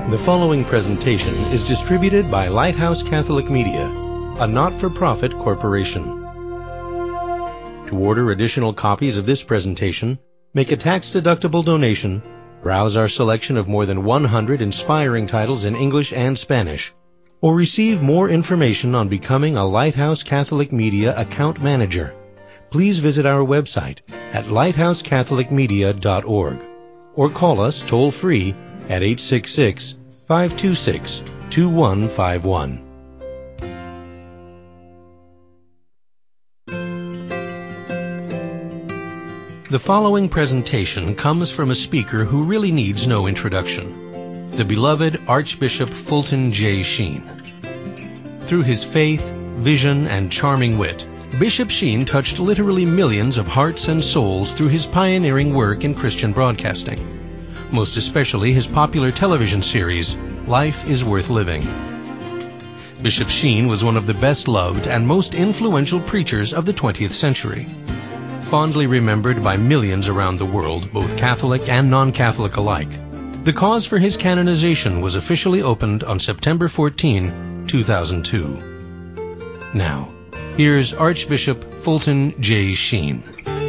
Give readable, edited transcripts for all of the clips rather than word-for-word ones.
The following presentation is distributed by Lighthouse Catholic Media, a not-for-profit corporation. To order additional copies of this presentation, make a tax-deductible donation, browse our selection of more than 100 inspiring titles in English and Spanish, or receive more information on becoming a Lighthouse Catholic Media account manager, please visit our website at lighthousecatholicmedia.org or call us toll-free at 866-526-2151. The following presentation comes from a speaker who really needs no introduction, the beloved Archbishop Fulton J. Sheen. Through his faith, vision, and charming wit, Bishop Sheen touched literally millions of hearts and souls through his pioneering work in Christian broadcasting, most especially his popular television series, Life is Worth Living. Bishop Sheen was one of the best-loved and most influential preachers of the 20th century. Fondly remembered by millions around the world, both Catholic and non-Catholic alike, the cause for his canonization was officially opened on September 14, 2002. Now, here's Archbishop Fulton J. Sheen.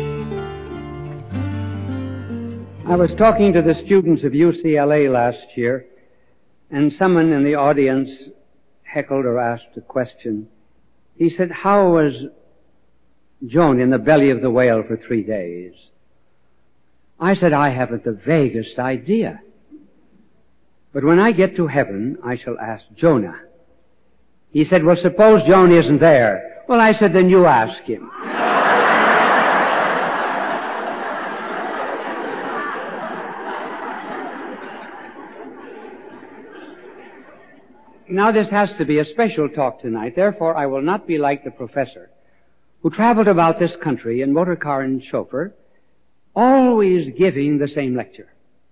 I was talking to the students of UCLA last year, and someone in the audience heckled or asked a question. He said, "How was Jonah in the belly of the whale for 3 days?" I said, "I haven't the vaguest idea. But when I get to heaven, I shall ask Jonah." He said, "Well, suppose Jonah isn't there." Well, I said, "Then you ask him." Now, this has to be a special talk tonight. Therefore, I will not be like the professor who traveled about this country in motor car and chauffeur, always giving the same lecture.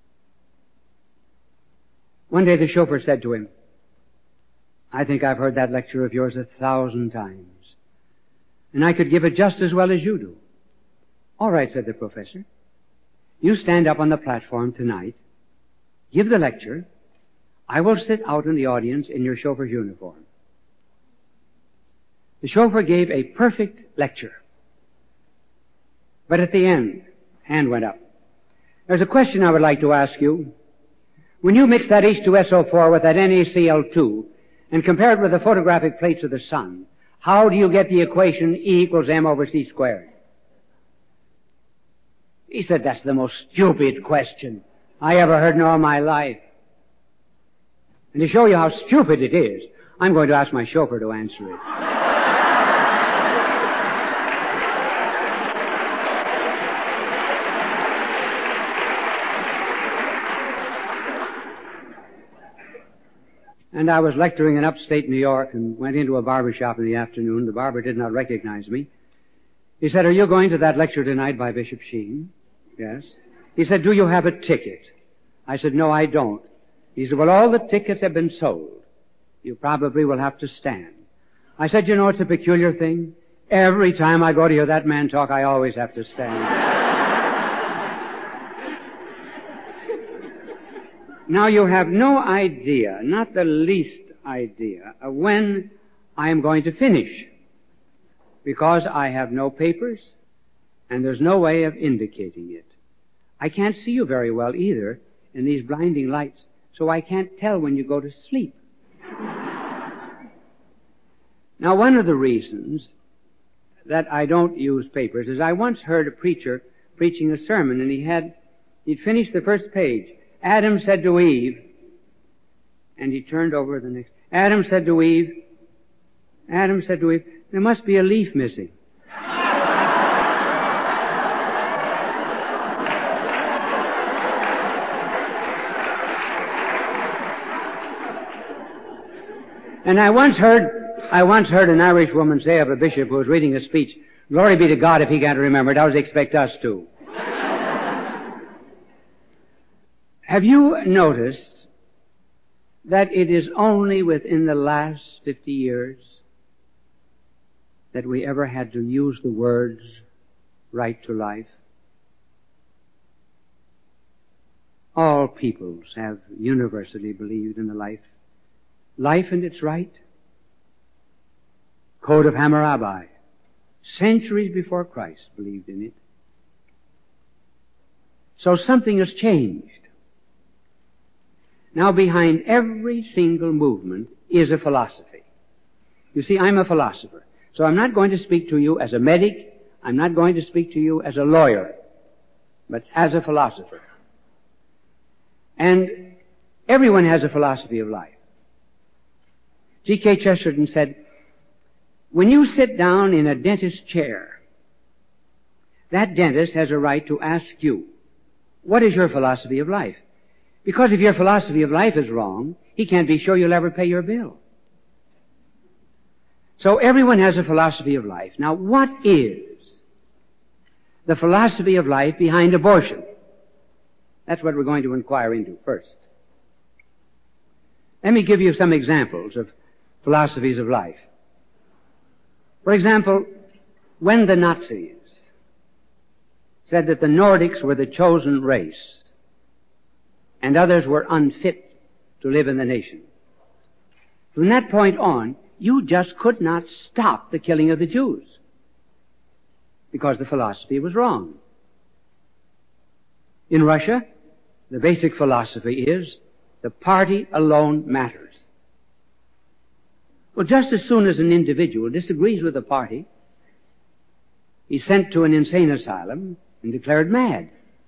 One day the chauffeur said to him, "I think I've heard that lecture of yours 1,000 times, and I could give it just as well as you do." "All right," said the professor. "You stand up on the platform tonight, give the lecture. I will sit out in the audience in your chauffeur's uniform." The chauffeur gave a perfect lecture. But at the end, hand went up. "There's a question I would like to ask you. When you mix that H2SO4 with that NaCl2 and compare it with the photographic plates of the sun, how do you get the equation E equals m over c squared?" He said, "That's the most stupid question I ever heard in all my life." And to show you how stupid it is, I'm going to ask my chauffeur to answer it. And I was lecturing in upstate New York and went into a barber shop in the afternoon. The barber did not recognize me. He said, "Are you going to that lecture tonight by Bishop Sheen?" "Yes." He said, "Do you have a ticket?" I said, "No, I don't." He said, "Well, all the tickets have been sold. You probably will have to stand." I said, "You know, it's a peculiar thing. Every time I go to hear that man talk, I always have to stand." Now, you have no idea, not the least idea, of when I am going to finish, because I have no papers, and there's no way of indicating it. I can't see you very well either in these blinding lights, so I can't tell when you go to sleep. Now, one of the reasons that I don't use papers is I once heard a preacher preaching a sermon, and he'd finished the first page. Adam said to Eve, and he turned over the next. Adam said to Eve, "There must be a leaf missing." And I once heard an Irish woman say of a bishop who was reading a speech, "Glory be to God if he can't remember it. How does he expect us to?" Have you noticed that it is only within the last 50 years that we ever had to use the words right to life? all peoples have universally believed in the life and its right. Code of Hammurabi, centuries before Christ, believed in it. So something has changed. Now behind every single movement is a philosophy. You see, I'm a philosopher. So I'm not going to speak to you as a medic. I'm not going to speak to you as a lawyer, but as a philosopher. And everyone has a philosophy of life. G.K. Chesterton said, when you sit down in a dentist's chair, that dentist has a right to ask you, what is your philosophy of life? Because if your philosophy of life is wrong, he can't be sure you'll ever pay your bill. So everyone has a philosophy of life. Now, what is the philosophy of life behind abortion? That's what we're going to inquire into first. Let me give you some examples of philosophies of life. For example, when the Nazis said that the Nordics were the chosen race and others were unfit to live in the nation, from that point on, you just could not stop the killing of the Jews because the philosophy was wrong. In Russia, the basic philosophy is the party alone matters. Well, just as soon as an individual disagrees with the party, he's sent to an insane asylum and declared mad.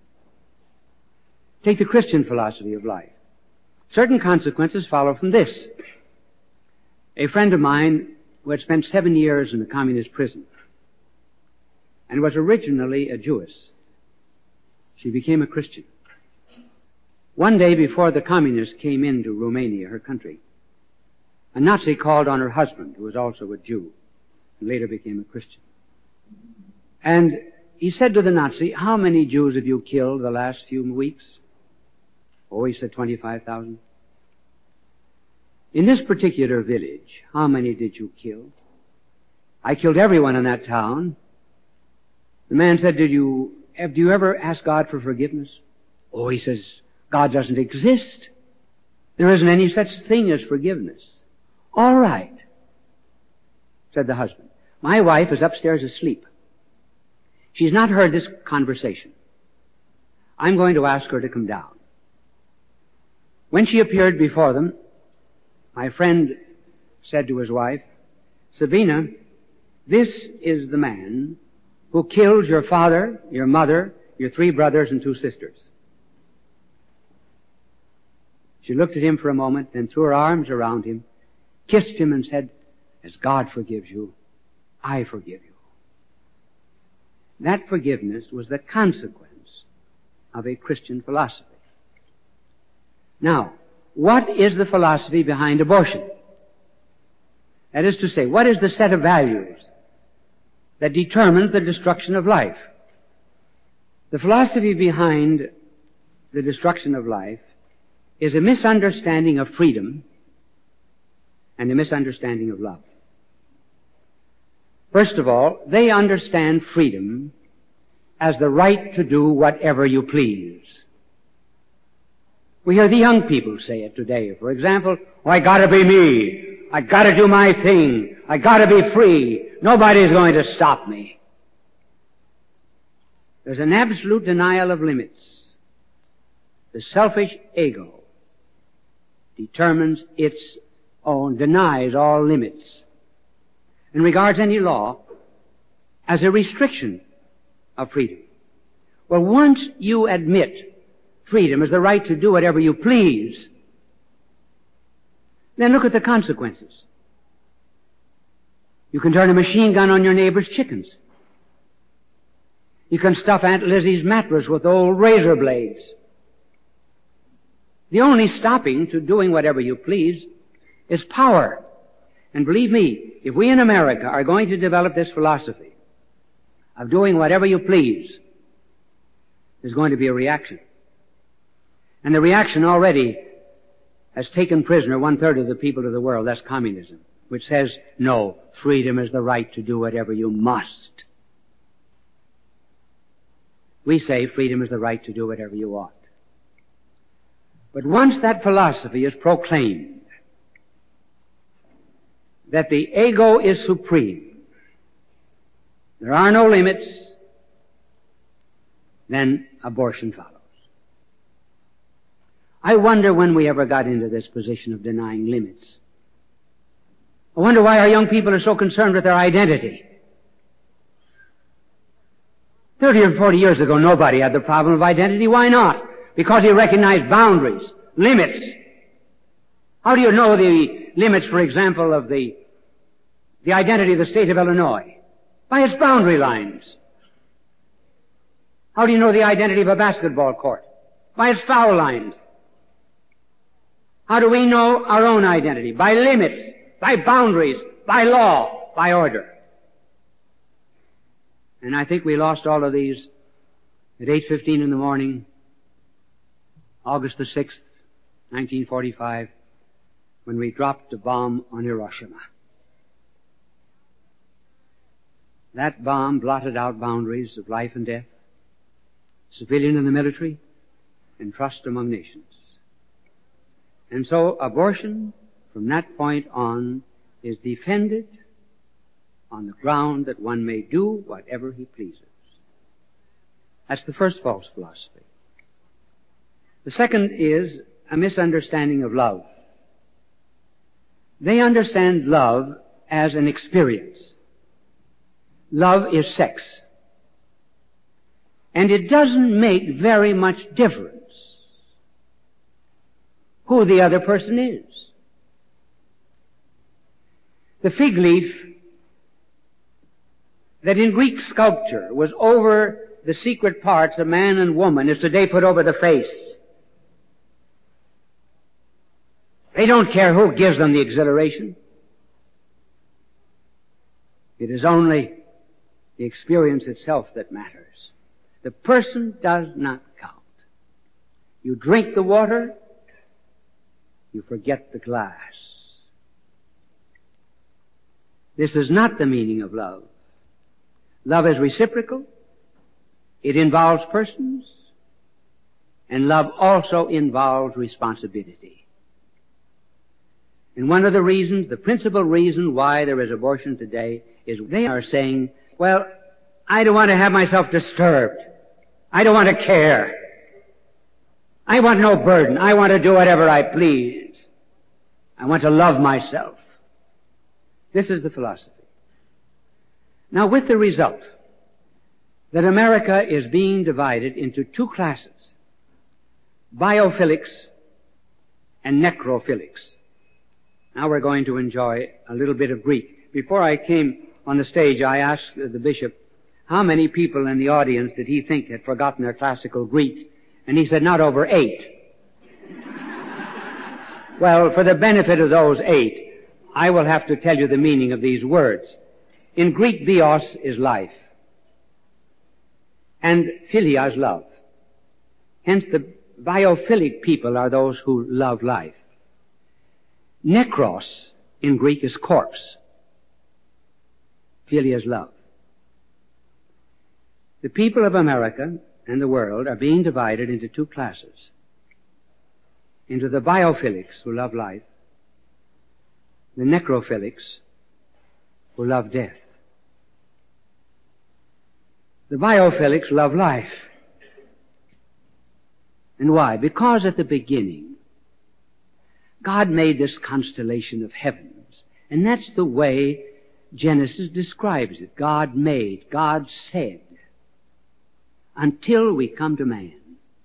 Take the Christian philosophy of life. Certain consequences follow from this. A friend of mine who had spent 7 years in a communist prison and was originally a Jewess, she became a Christian. One day before the communists came into Romania, her country, a Nazi called on her husband, who was also a Jew, and later became a Christian. And he said to the Nazi, how many Jews have you killed the last few weeks? Oh, he said 25,000. In this particular village, how many did you kill? I killed everyone in that town. The man said, do you ever ask God for forgiveness? Oh, he says, God doesn't exist. There isn't any such thing as forgiveness. All right, said the husband. My wife is upstairs asleep. She's not heard this conversation. I'm going to ask her to come down. When she appeared before them, my friend said to his wife, Sabina, this is the man who killed your father, your mother, your 3 brothers and 2 sisters. She looked at him for a moment, then threw her arms around him, kissed him and said, as God forgives you, I forgive you. That forgiveness was the consequence of a Christian philosophy. Now, what is the philosophy behind abortion? That is to say, what is the set of values that determines the destruction of life? The philosophy behind the destruction of life is a misunderstanding of freedom and a misunderstanding of love. First of all, they understand freedom as the right to do whatever you please. We hear the young people say it today. For example, oh, I gotta be me. I gotta do my thing. I gotta be free. Nobody's going to stop me. There's an absolute denial of limits. The selfish ego determines its own, denies all limits, and regards any law as a restriction of freedom. Well, once you admit freedom as the right to do whatever you please, then look at the consequences. You can turn a machine gun on your neighbor's chickens. You can stuff Aunt Lizzie's mattress with old razor blades. The only stopping to doing whatever you please is power. And believe me, if we in America are going to develop this philosophy of doing whatever you please, there's going to be a reaction. And the reaction already has taken prisoner 1/3 of the people of the world. That's communism, which says, no, freedom is the right to do whatever you must. We say freedom is the right to do whatever you ought. But once that philosophy is proclaimed, that the ego is supreme, there are no limits, then abortion follows. I wonder when we ever got into this position of denying limits. I wonder why our young people are so concerned with their identity. 30 or 40 years ago, nobody had the problem of identity. Why not? Because he recognized boundaries, limits. How do you know the limits, for example, of the identity of the state of Illinois? By its boundary lines. How do you know the identity of a basketball court? By its foul lines. How do we know our own identity? By limits, by boundaries, by law, by order. And I think we lost all of these at 8:15 in the morning, August the 6th, 1945, when we dropped a bomb on Hiroshima. That bomb blotted out boundaries of life and death, civilian and the military, and trust among nations. And so abortion, from that point on, is defended on the ground that one may do whatever he pleases. That's the first false philosophy. The second is a misunderstanding of love. They understand love as an experience. Love is sex. And it doesn't make very much difference who the other person is. The fig leaf that in Greek sculpture was over the secret parts of man and woman is today put over the face. They don't care who gives them the exhilaration. It is only the experience itself that matters. The person does not count. You drink the water, you forget the glass. This is not the meaning of love. Love is reciprocal. It involves persons. And love also involves responsibility. And one of the reasons, the principal reason why there is abortion today is they are saying, well, I don't want to have myself disturbed. I don't want to care. I want no burden. I want to do whatever I please. I want to love myself. This is the philosophy. Now, with the result that America is being divided into two classes, biophilics and necrophilics. Now we're going to enjoy a little bit of Greek. Before I came on the stage, I asked the bishop how many people in the audience did he think had forgotten their classical Greek, and he said not over 8. Well, for the benefit of those 8, I will have to tell you the meaning of these words. In Greek, bios is life, and philia is love. Hence, the biophilic people are those who love life. Nekros in Greek is corpse. Philia is love. The people of America and the world are being divided into two classes. Into the biophilics who love life, the necrophilics who love death. The biophilics love life. And why? Because at the beginning, God made this constellation of heavens. And that's the way Genesis describes it. God made, God said, until we come to man.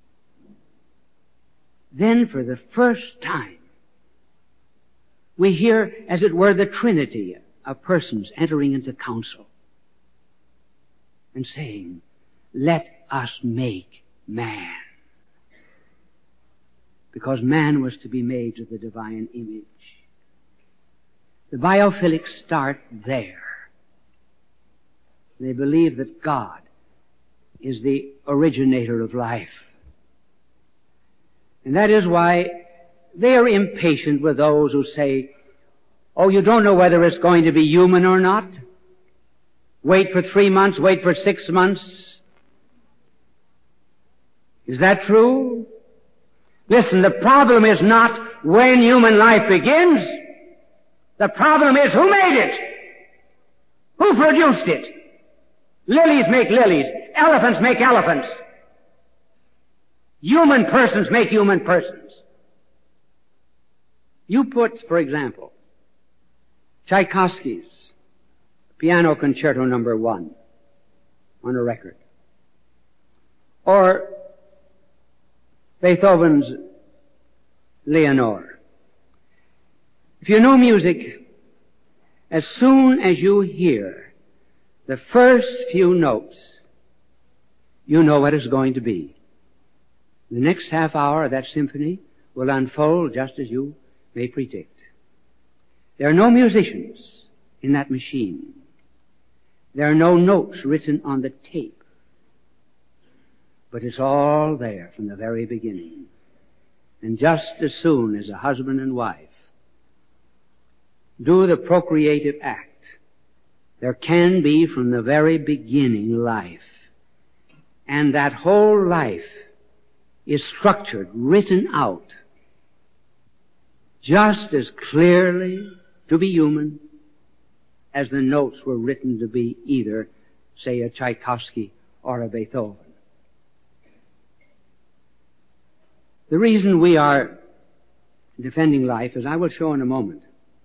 Then for the first time, we hear, as it were, the Trinity of persons entering into council and saying, let us make man. Because man was to be made to the divine image. The biophilics start there. They believe that God is the originator of life. And that is why they are impatient with those who say, oh, you don't know whether it's going to be human or not. Wait for 3 months, wait for 6 months. Is that true? Listen, the problem is not when human life begins. The problem is who made it? Who produced it? Lilies make lilies. Elephants make elephants. Human persons make human persons. You put, for example, Tchaikovsky's Piano Concerto No. 1 on a record, or Beethoven's Leonore. If you know music, as soon as you hear the first few notes, you know what it's going to be. The next half hour of that symphony will unfold just as you may predict. There are no musicians in that machine. There are no notes written on the tape. But it's all there from the very beginning. And just as soon as a husband and wife do the procreative act, there can be from the very beginning life. And that whole life is structured, written out, just as clearly to be human as the notes were written to be either, say, a Tchaikovsky or a Beethoven. The reason we are defending life, as I will show in a moment,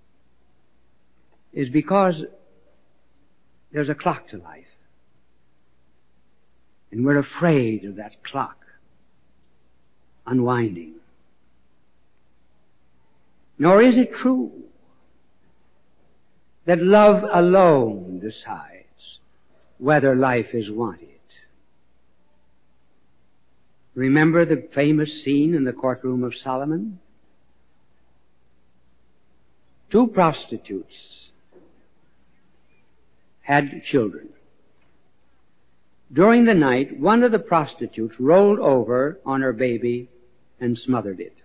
is because there's a clock to life. And we're afraid of that clock unwinding. Nor is it true that love alone decides whether life is wanted. Remember the famous scene in the courtroom of Solomon? 2 prostitutes had children. During the night, one of the prostitutes rolled over on her baby and smothered it.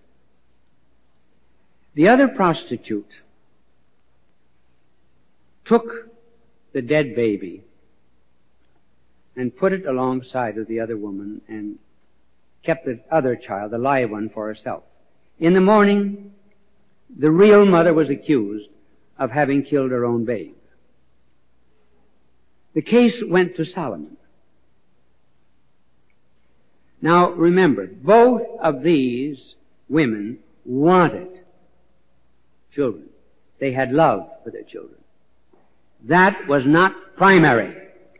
The other prostitute took the dead baby and put it alongside of the other woman and kept the other child, the live one, for herself. In the morning, the real mother was accused of having killed her own babe. The case went to Solomon. Now remember, both of these women wanted children. They had love for their children. That was not primary.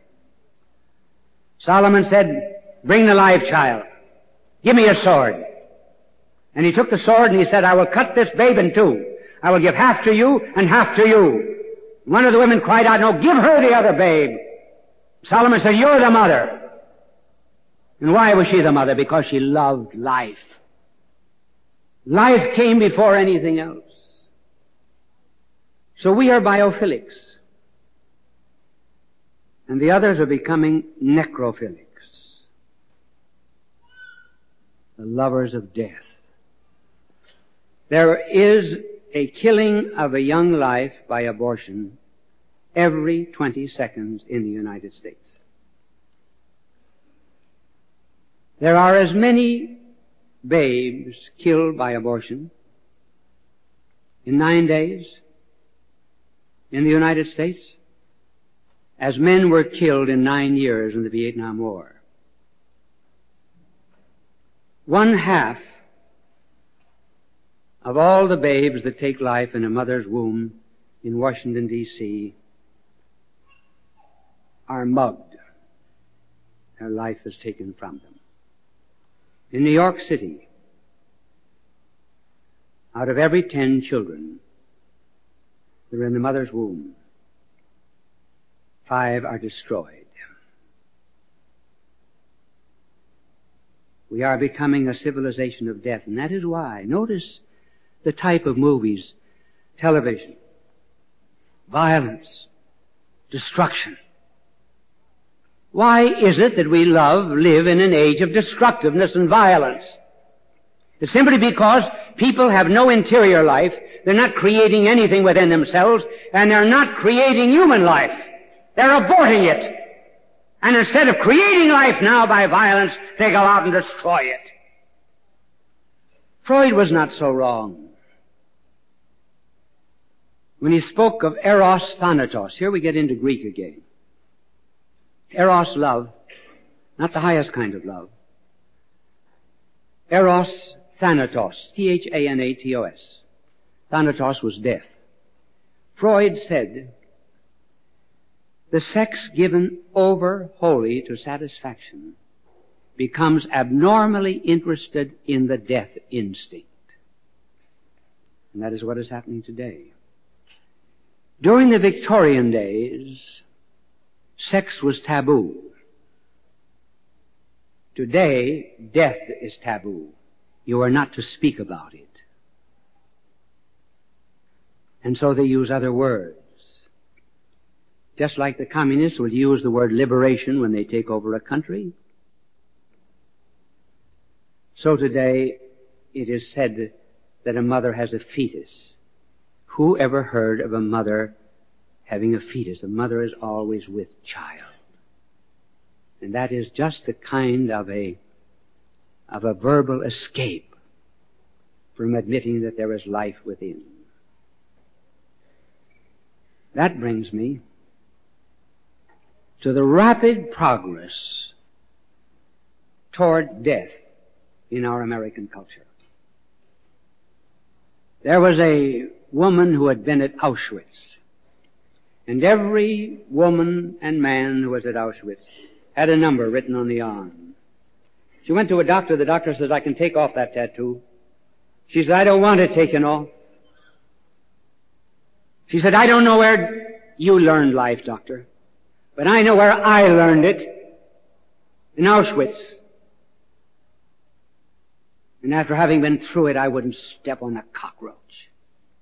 Solomon said, "Bring the live child. Give me a sword." And he took the sword and he said, "I will cut this babe in 2. I will give half to you and half to you." One of the women cried out, "No, give her the other babe." Solomon said, "You're the mother." And why was she the mother? Because she loved life. Life came before anything else. So we are biophilics. And the others are becoming necrophilics. The lovers of death. There is a killing of a young life by abortion every 20 seconds in the United States. There are as many babes killed by abortion in 9 days in the United States as men were killed in 9 years in the Vietnam War. 1/2 of all the babes that take life in a mother's womb in Washington, D.C. are mugged. Their life is taken from them. In New York City, out of every 10 children that are in the mother's womb, 5 are destroyed. We are becoming a civilization of death, and that is why. Notice the type of movies, television, violence, destruction. Why is it that we live in an age of destructiveness and violence? It's simply because people have no interior life, they're not creating anything within themselves, and they're not creating human life. They're aborting it. And instead of creating life now by violence, they go out and destroy it. Freud was not so wrong when he spoke of eros thanatos. Here we get into Greek again. Eros, love, not the highest kind of love. Eros thanatos, Thanatos. Thanatos was death. Freud said, the sex given over wholly to satisfaction becomes abnormally interested in the death instinct. And that is what is happening today. During the Victorian days, sex was taboo. Today, death is taboo. You are not to speak about it. And so they use other words. Just like the communists will use the word liberation when they take over a country. So today, it is said that a mother has a fetus. Who ever heard of a mother having a fetus? A mother is always with child. And that is just a kind of a verbal escape from admitting that there is life within. That brings me to the rapid progress toward death in our American culture. There was a woman who had been at Auschwitz, and every woman and man who was at Auschwitz had a number written on the arm. She went to a doctor. The doctor says, I can take off that tattoo. She said, I don't want it taken off. She said, I don't know where you learned life, doctor, but I know where I learned it, in Auschwitz. And after having been through it, I wouldn't step on a cockroach.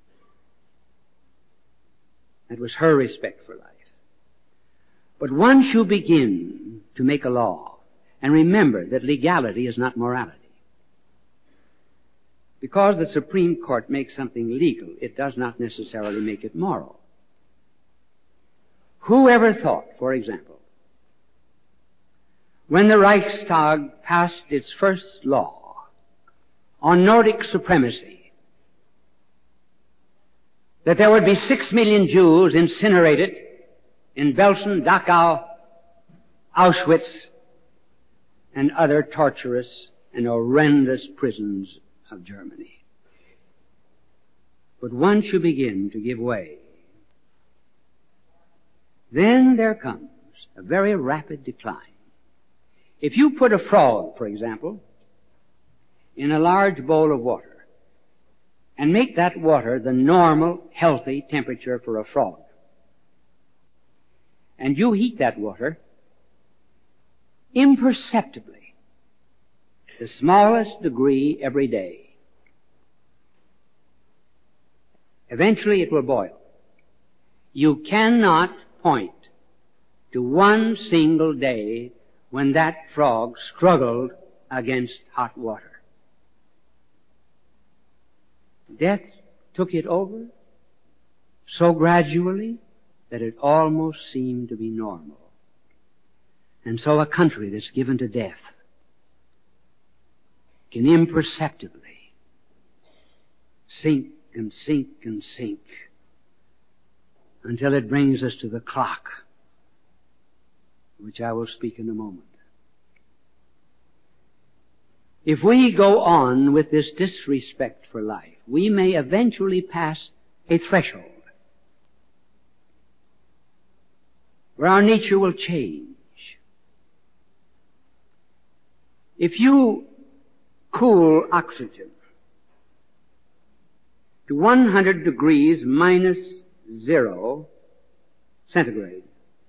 That was her respect for life. But once you begin to make a law, and remember that legality is not morality. Because the Supreme Court makes something legal, it does not necessarily make it moral. Whoever thought, for example, when the Reichstag passed its first law on Nordic supremacy, that there would be 6 million Jews incinerated in Belsen, Dachau, Auschwitz, and other torturous and horrendous prisons of Germany. But once you begin to give way, then there comes a very rapid decline. If you put a frog, for example, in a large bowl of water, and make that water the normal, healthy temperature for a frog, and you heat that water imperceptibly, the smallest degree every day, eventually it will boil. You cannot point to one single day when that frog struggled against hot water. Death took it over so gradually that it almost seemed to be normal. And so a country that's given to death can imperceptibly sink and sink and sink until it brings us to the clock, which I will speak in a moment. If we go on with this disrespect for life, we may eventually pass a threshold where our nature will change. If you cool oxygen to 100 degrees minus 0 centigrade,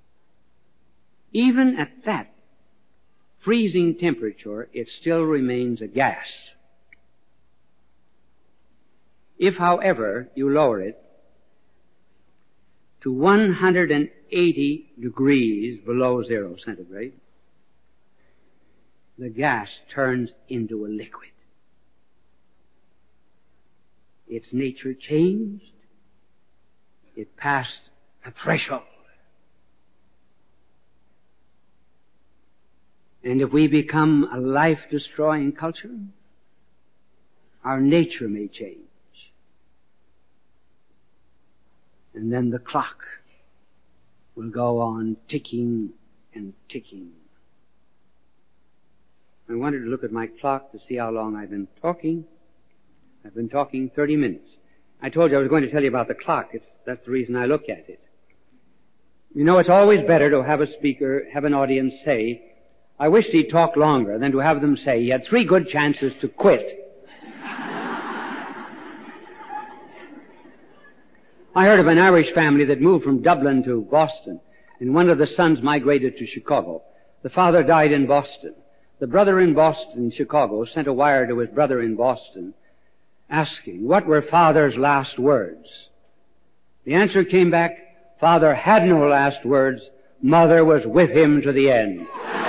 even at that freezing temperature, it still remains a gas. If, however, you lower it to 180 degrees below 0 centigrade, the gas turns into a liquid. Its nature changed. It passed a threshold. And if we become a life-destroying culture, Our nature may change. And then the clock will go on ticking and ticking. I wanted to look at my clock to see how long I've been talking. I've been talking 30 minutes. I told you I was going to tell you about the clock. That's the reason I look at it. You know, it's always better to have a speaker, have an audience say, I wished he'd talk longer, than to have them say he had 3 good chances to quit. I heard of an Irish family that moved from Dublin to Boston, and one of the sons migrated to Chicago. The father died in Boston. The brother in Boston, Chicago, sent a wire to his brother in Boston asking, what were father's last words? The answer came back, father had no last words, mother was with him to the end.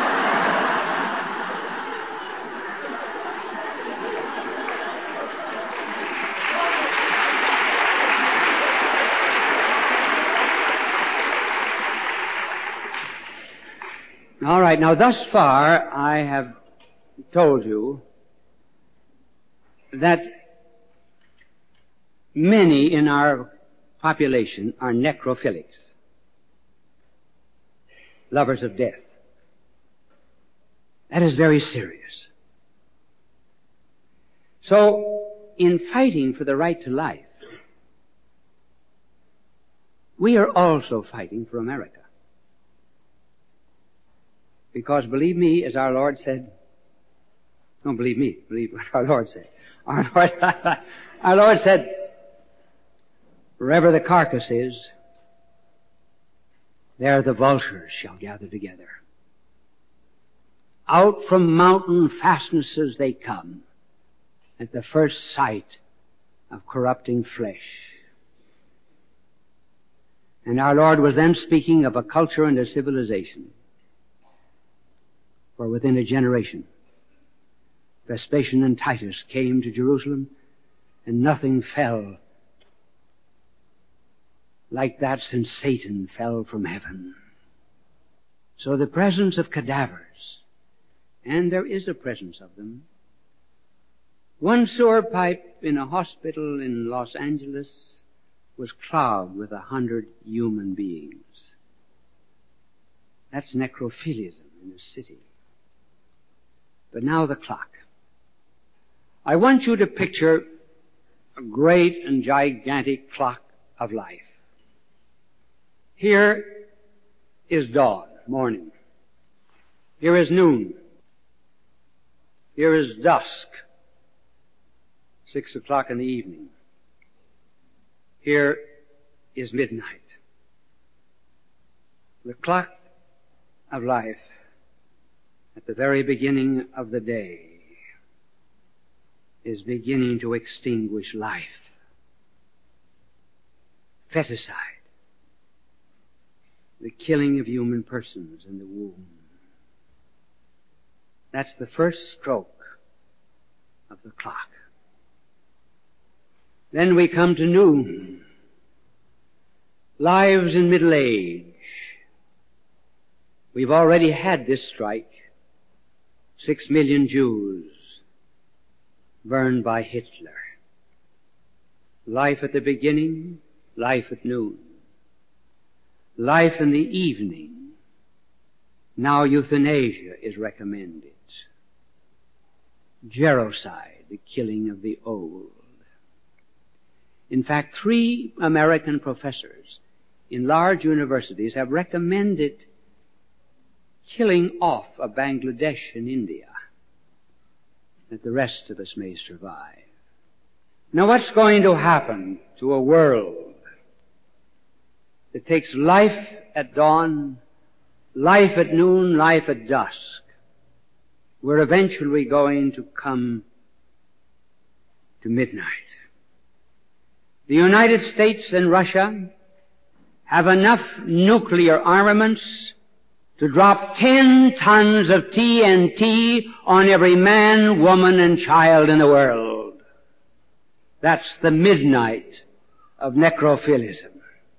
All right, now thus far I have told you that many in our population are necrophilics, lovers of death. That is very serious. So, in fighting for the right to life, we are also fighting for America. Because believe me, as our Lord said, don't believe me, believe what our Lord said. Our Lord said, wherever the carcass is, there the vultures shall gather together. Out from mountain fastnesses they come at the first sight of corrupting flesh. And our Lord was then speaking of a culture and a civilization. For within a generation, Vespasian and Titus came to Jerusalem, and nothing fell like that since Satan fell from heaven. So the presence of cadavers, and there is a presence of them. One sewer pipe in a hospital in Los Angeles was clogged with 100 human beings. That's necrophilism in a city. But now the clock. I want you to picture a great and gigantic clock of life. Here is dawn, morning. Here is noon. Here is dusk, 6 o'clock in the evening. Here is midnight. The clock of life at the very beginning of the day is beginning to extinguish life. Feticide. The killing of human persons in the womb. That's the first stroke of the clock. Then we come to noon. Lives in middle age. We've already had this strike. 6 million Jews burned by Hitler. Life at the beginning, life at noon. Life in the evening. Now euthanasia is recommended. Gerocide, the killing of the old. In fact, 3 American professors in large universities have recommended killing off of Bangladesh and India, that the rest of us may survive. Now what's going to happen to a world that takes life at dawn, life at noon, life at dusk? We're eventually going to come to midnight. The United States and Russia have enough nuclear armaments to drop 10 tons of TNT on every man, woman, and child in the world. That's the midnight of necrophilism.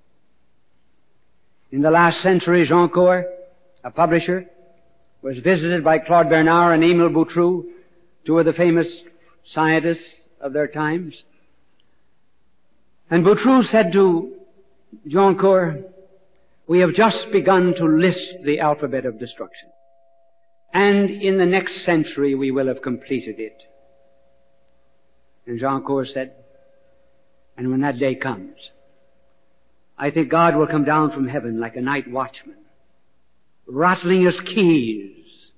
In the last century, Jean Coeur, a publisher, was visited by Claude Bernard and Emile Boutroux, 2 of the famous scientists of their times. And Boutroux said to Goncourt, we have just begun to list the alphabet of destruction. And in the next century we will have completed it. And Goncourt said, and when that day comes, I think God will come down from heaven like a night watchman, rattling his keys.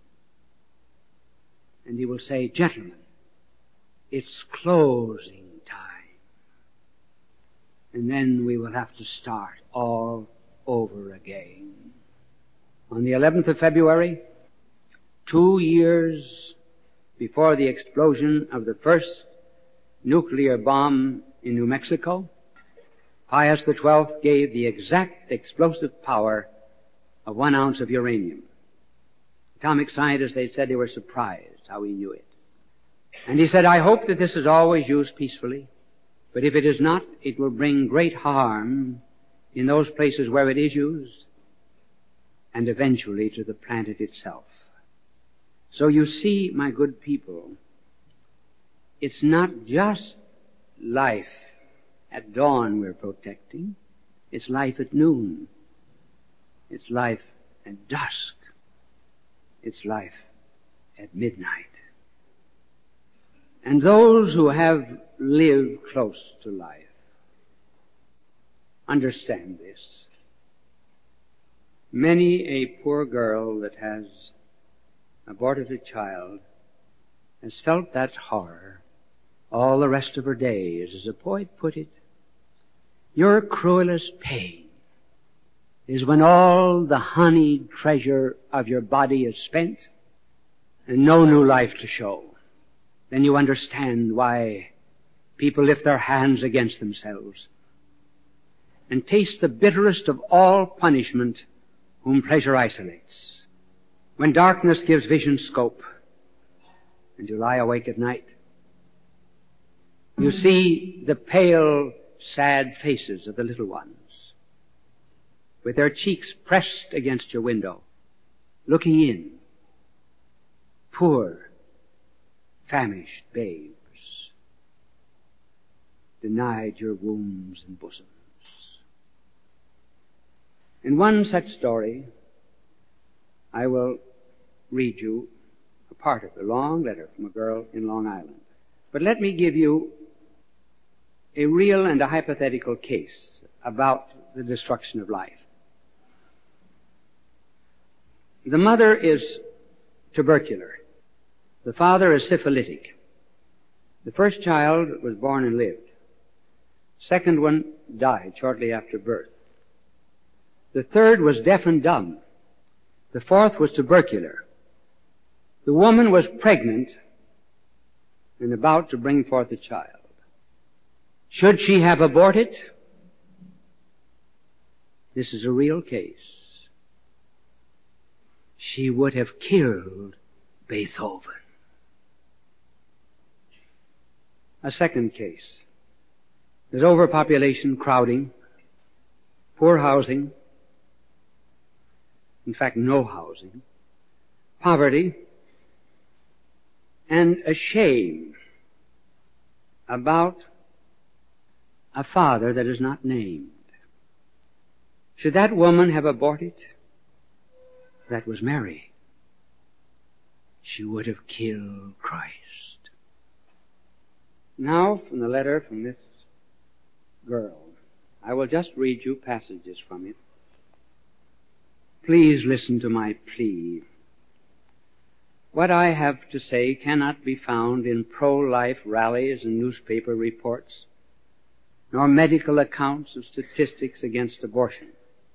And he will say, gentlemen, it's closing time. And then we will have to start all over again. On the 11th of February, 2 years before the explosion of the first nuclear bomb in New Mexico, Pius XII gave the exact explosive power of 1 ounce of uranium. Atomic scientists, they said they were surprised how he knew it. And he said, I hope that this is always used peacefully, but if it is not, it will bring great harm in those places where it is used, and eventually to the planet itself. So you see, my good people, it's not just life at dawn we're protecting. It's life at noon. It's life at dusk. It's life at midnight. And those who have lived close to life understand this. Many a poor girl that has aborted a child has felt that horror all the rest of her days. As a poet put it, your cruelest pain is when all the honeyed treasure of your body is spent and no new life to show. Then you understand why people lift their hands against themselves and taste the bitterest of all punishment whom pleasure isolates. When darkness gives vision scope and you lie awake at night, you see the pale, sad faces of the little ones with their cheeks pressed against your window, looking in. Poor, famished babes, denied your wombs and bosoms. In one such story, I will read you a part of a long letter from a girl in Long Island. But let me give you a real and a hypothetical case about the destruction of life. The mother is tubercular. The father is syphilitic. The first child was born and lived. Second one died shortly after birth. The third was deaf and dumb. The fourth was tubercular. The woman was pregnant and about to bring forth a child. Should she have aborted? This is a real case. She would have killed Beethoven. A second case. There's overpopulation, crowding, poor housing, in fact no housing, poverty, and a shame about a father that is not named. Should that woman have aborted? That was Mary. She would have killed Christ. Now, from the letter from this girl, I will just read you passages from it. Please listen to my plea. What I have to say cannot be found in pro-life rallies and newspaper reports, nor medical accounts of statistics against abortion.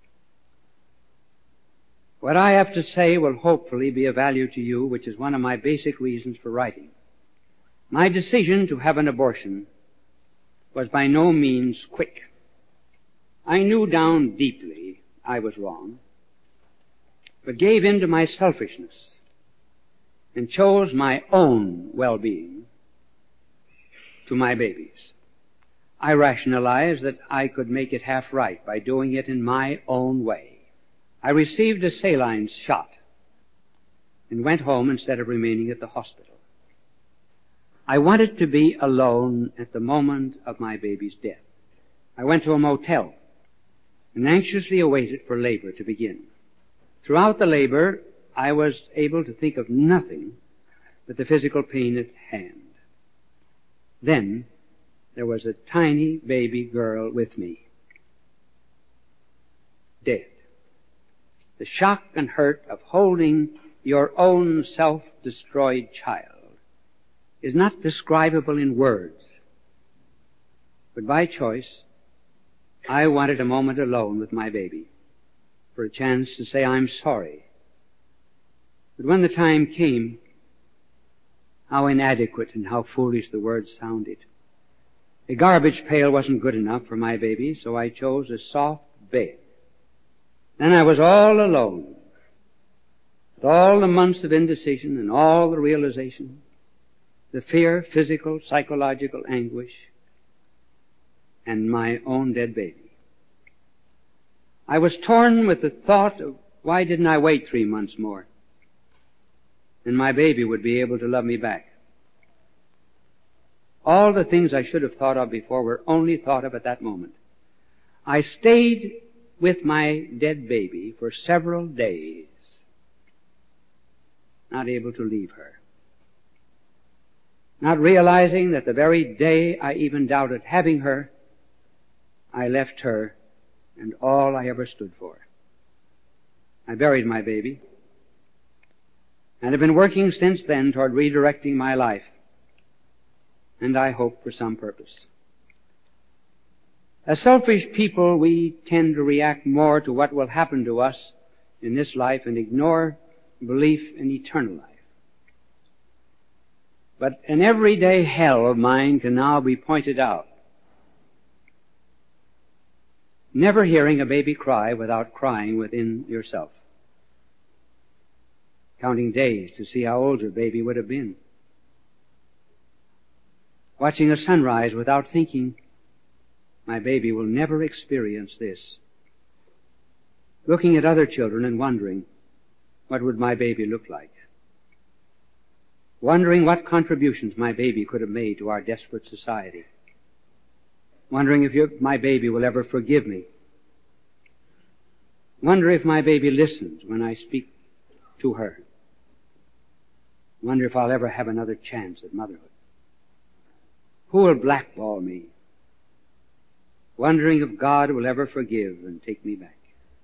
What I have to say will hopefully be of value to you, which is one of my basic reasons for writing. My decision to have an abortion was by no means quick. I knew down deeply I was wrong, but gave in to my selfishness and chose my own well-being to my babies. I rationalized that I could make it half right by doing it in my own way. I received a saline shot and went home instead of remaining at the hospital. I wanted to be alone at the moment of my baby's death. I went to a motel and anxiously awaited for labor to begin. Throughout the labor, I was able to think of nothing but the physical pain at hand. Then there was a tiny baby girl with me, dead. The shock and hurt of holding your own self-destroyed child is not describable in words. But by choice, I wanted a moment alone with my baby for a chance to say I'm sorry. But when the time came, how inadequate and how foolish the words sounded. A garbage pail wasn't good enough for my baby, so I chose a soft bed. Then I was all alone, with all the months of indecision and all the realization, the fear, physical, psychological anguish, and my own dead baby. I was torn with the thought of why didn't I wait 3 months more? And my baby would be able to love me back. All the things I should have thought of before were only thought of at that moment. I stayed with my dead baby for several days, not able to leave her. Not realizing that the very day I even doubted having her, I left her and all I ever stood for. I buried my baby and have been working since then toward redirecting my life, and I hope for some purpose. As selfish people, we tend to react more to what will happen to us in this life and ignore belief in eternal life. But an everyday hell of mine can now be pointed out. Never hearing a baby cry without crying within yourself. Counting days to see how old your baby would have been. Watching a sunrise without thinking, my baby will never experience this. Looking at other children and wondering, what would my baby look like? Wondering what contributions my baby could have made to our desperate society. Wondering if my baby will ever forgive me. Wonder if my baby listens when I speak to her. Wonder if I'll ever have another chance at motherhood. Who will blackball me? Wondering if God will ever forgive and take me back.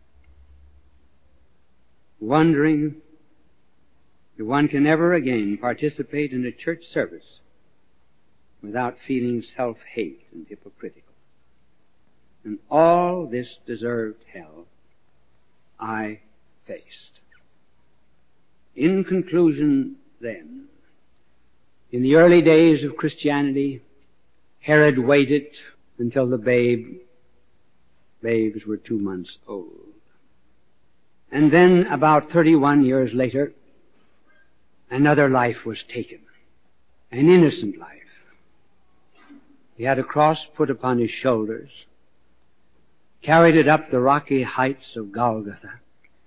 Wondering if one can ever again participate in a church service without feeling self-hate and hypocritical. And all this deserved hell I faced. In conclusion, then, in the early days of Christianity, Herod waited until the babes were 2 months old. And then, about 31 years later, another life was taken, an innocent life. He had a cross put upon his shoulders, carried it up the rocky heights of Golgotha,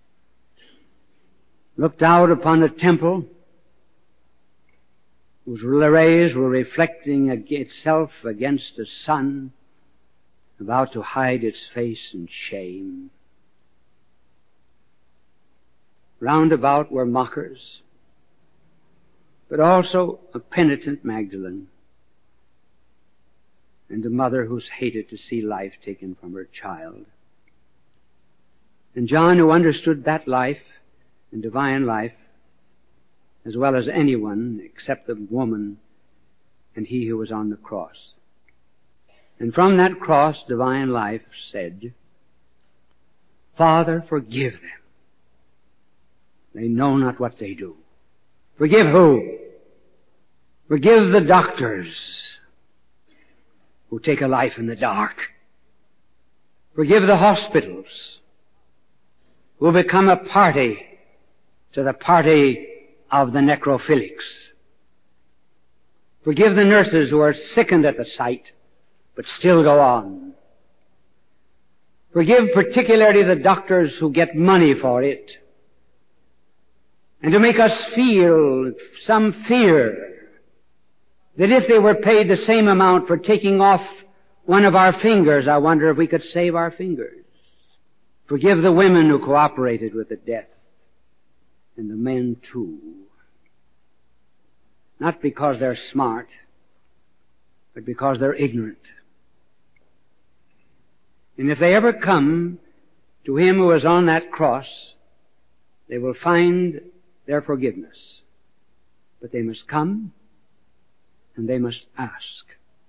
looked out upon a temple whose rays were reflecting itself against the sun, about to hide its face in shame. Round about were mockers, but also a penitent Magdalene, and a mother who's hated to see life taken from her child. And John, who understood that life and divine life as well as anyone except the woman and he who was on the cross. And from that cross, divine life said, Father, forgive them. They know not what they do. Forgive who? Forgive the doctors who take a life in the dark. Forgive the hospitals who become a party to the party of the necrophilics. Forgive the nurses who are sickened at the sight, but still go on. Forgive particularly the doctors who get money for it, and to make us feel some fear that if they were paid the same amount for taking off one of our fingers, I wonder if we could save our fingers. Forgive the women who cooperated with the death, and the men too. Not because they're smart, but because they're ignorant. And if they ever come to Him who is on that cross, they will find their forgiveness. But they must come and they must ask.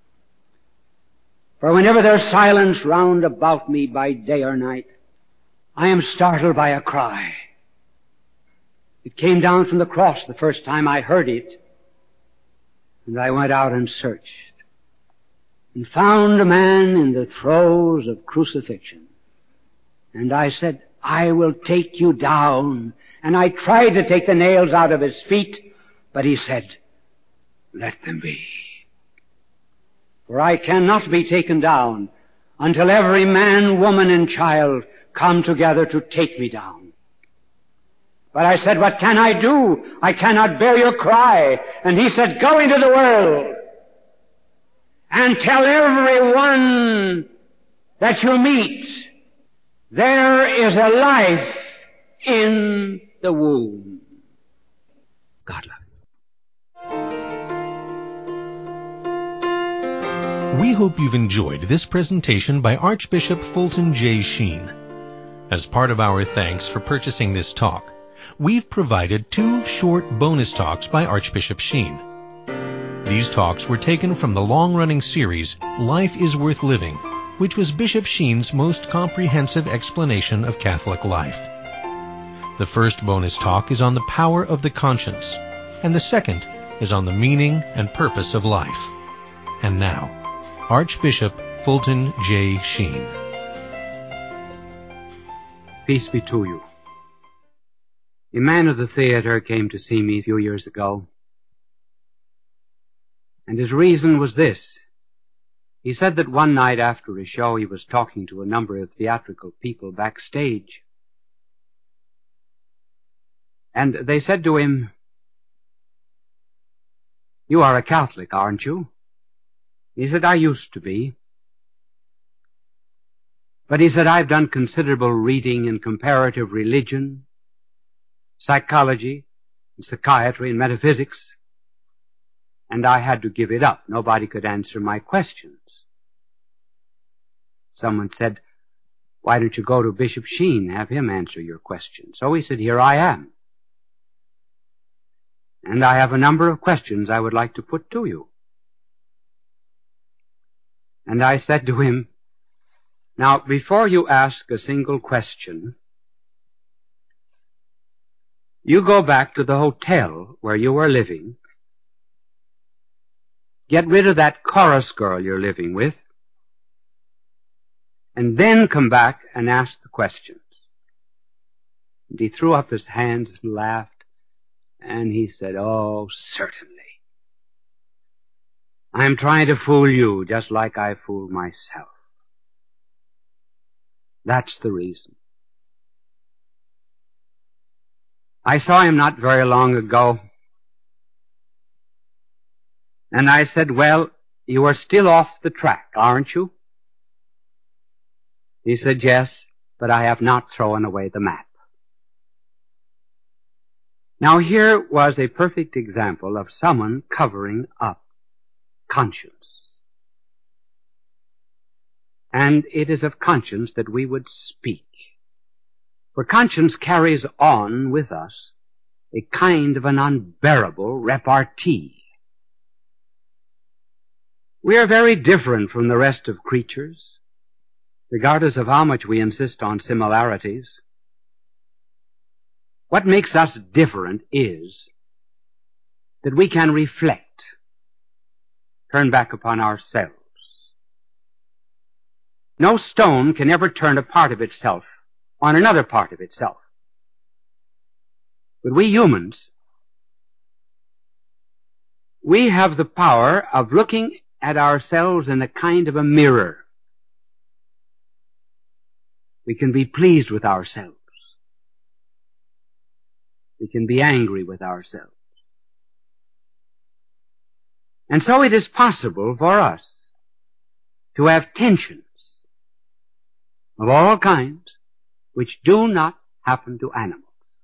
For whenever there's silence round about me by day or night, I am startled by a cry. It came down from the cross the first time I heard it, and I went out and searched and found a man in the throes of crucifixion. And I said, I will take you down. And I tried to take the nails out of his feet, but he said, let them be. For I cannot be taken down until every man, woman, and child come together to take me down. But I said, what can I do? I cannot bear your cry. And he said, go into the world and tell everyone that you meet, there is a life in the womb. God love it. We hope you've enjoyed this presentation by Archbishop Fulton J. Sheen. As part of our thanks for purchasing this talk, we've provided 2 short bonus talks by Archbishop Sheen. These talks were taken from the long-running series, Life is Worth Living, which was Bishop Sheen's most comprehensive explanation of Catholic life. The first bonus talk is on the power of the conscience, and the second is on the meaning and purpose of life. And now, Archbishop Fulton J. Sheen. Peace be to you. A man of the theater came to see me a few years ago, and his reason was this. He said that one night after a show he was talking to a number of theatrical people backstage, and they said to him, you are a Catholic, aren't you? He said, I used to be. But he said, I've done considerable reading in comparative religion, psychology, and psychiatry, and metaphysics, and I had to give it up. Nobody could answer my questions. Someone said, why don't you go to Bishop Sheen, have him answer your questions? So he said, here I am. And I have a number of questions I would like to put to you. And I said to him, now, before you ask a single question, you go back to the hotel where you are living, get rid of that chorus girl you're living with, and then come back and ask the questions. And he threw up his hands and laughed, and he said, oh, certainly. I'm trying to fool you just like I fooled myself. That's the reason. I saw him not very long ago, and I said, well, you are still off the track, aren't you? He said, yes, but I have not thrown away the map. Now here was a perfect example of someone covering up conscience. And it is of conscience that we would speak. For conscience carries on with us a kind of an unbearable repartee. We are very different from the rest of creatures, regardless of how much we insist on similarities. What makes us different is that we can reflect, turn back upon ourselves. No stone can ever turn a part of itself on another part of itself. But we humans, we have the power of looking at ourselves in a kind of a mirror. We can be pleased with ourselves. We can be angry with ourselves. And so it is possible for us to have tensions of all kinds which do not happen to animals.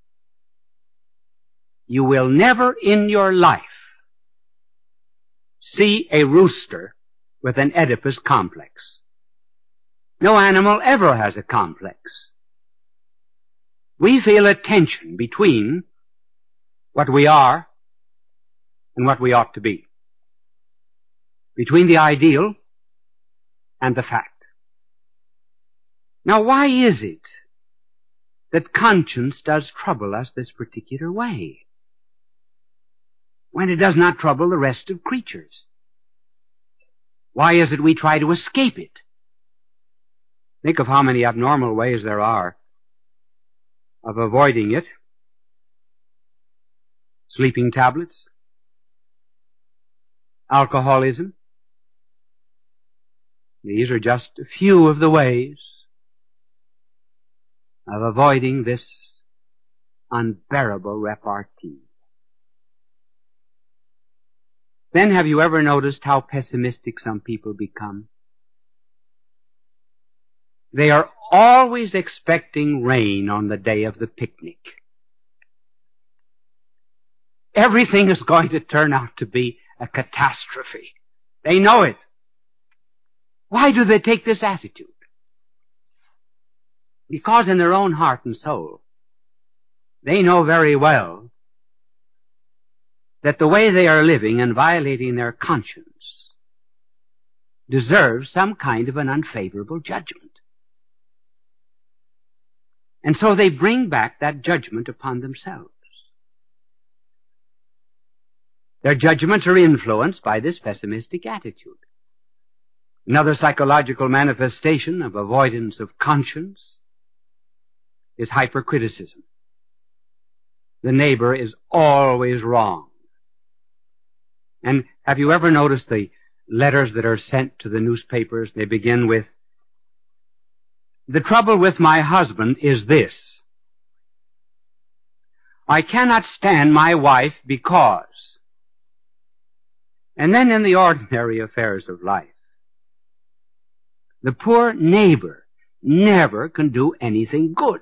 You will never in your life see a rooster with an Oedipus complex. No animal ever has a complex. We feel a tension between what we are and what we ought to be, between the ideal and the fact. Now, why is it that conscience does trouble us this particular way, when it does not trouble the rest of creatures? Why is it we try to escape it? Think of how many abnormal ways there are of avoiding it. Sleeping tablets, alcoholism. These are just a few of the ways of avoiding this unbearable repartee. Then have you ever noticed how pessimistic some people become? They are always expecting rain on the day of the picnic. Everything is going to turn out to be a catastrophe. They know it. Why do they take this attitude? Because in their own heart and soul, they know very well that the way they are living and violating their conscience deserves some kind of an unfavorable judgment. And so they bring back that judgment upon themselves. Their judgments are influenced by this pessimistic attitude. Another psychological manifestation of avoidance of conscience is hypercriticism. The neighbor is always wrong. And have you ever noticed the letters that are sent to the newspapers? They begin with, "The trouble with my husband is this. I cannot stand my wife because..." And then in the ordinary affairs of life, the poor neighbor never can do anything good.